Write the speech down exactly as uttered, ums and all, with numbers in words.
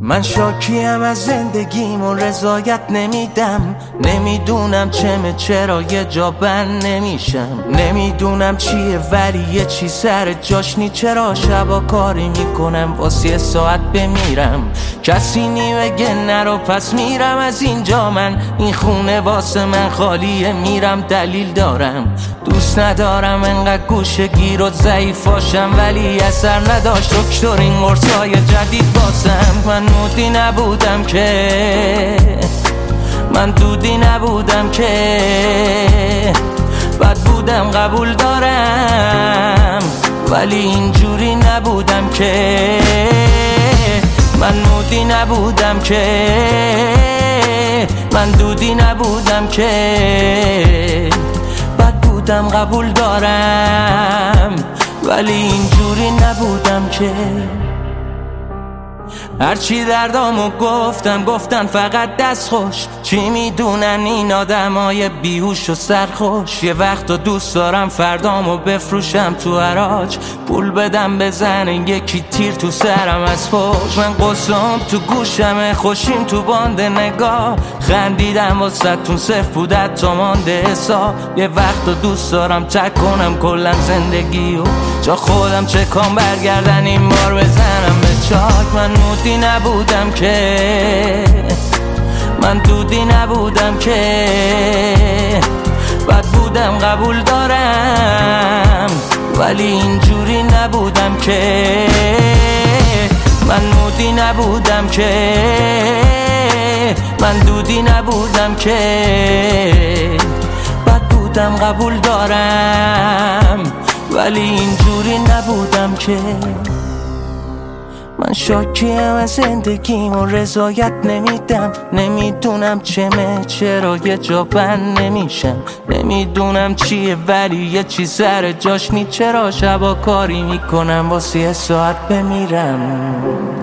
من شاکیم از زندگیم و رضایت نمیدم. نمیدونم چمه چرا یه جا بند نمیشم. نمیدونم چیه ولی یه چی سر جاش نی. چرا شبا کاری میکنم واسه یه ساعت بمیرم. کسی نمیگه نرو پس میرم از اینجا. من این خونه واسه من خالیه میرم دلیل دارم. دوست ندارم انقدر گوشه گیر و ضعیف باشم ولی اثر نداشت دکتر این قرصای جدید باسم. من مودی نبودم که من دودی نبودم که بد بودم قبول دارم ولی اینجوری نبودم که. من مودی نبودم که من دودی نبودم که بد بودم قبول دارم ولی اینجوری نبودم که. هرچی دردامو گفتم گفتن فقط دست خوش. چی میدونن این آدمای بیهوش و سرخوش. یه وقت و دوست دارم فردامو بفروشم تو حراج. پول بدم بزنن یکی تیر تو سرم از پشت. من قصم تو گوشم خوشیم تو باند نگاه. خندیدم واسه صفر بودت تا مانده حساب. یه وقت و دوست دارم تک کنم کلم زندگی و جا خودم چکام برگردن این بار بزنم به چاک. من مودی نبودم که من دودی نبودم که بد بودم قبول دارم ولی اینجوری نبودم که. من مودی نبودم که من دودی نبودم که بد بودم قبول دارم ولی اینجوری نبودم که. من شاکیم از زندگیم و رضایت نمیدم. نمیدونم چمه چرا یه جا بند نمیشم. نمیدونم چیه ولی یه چی سر جاش نی. چرا شبا کاری میکنم واسه یه ساعت بمیرم.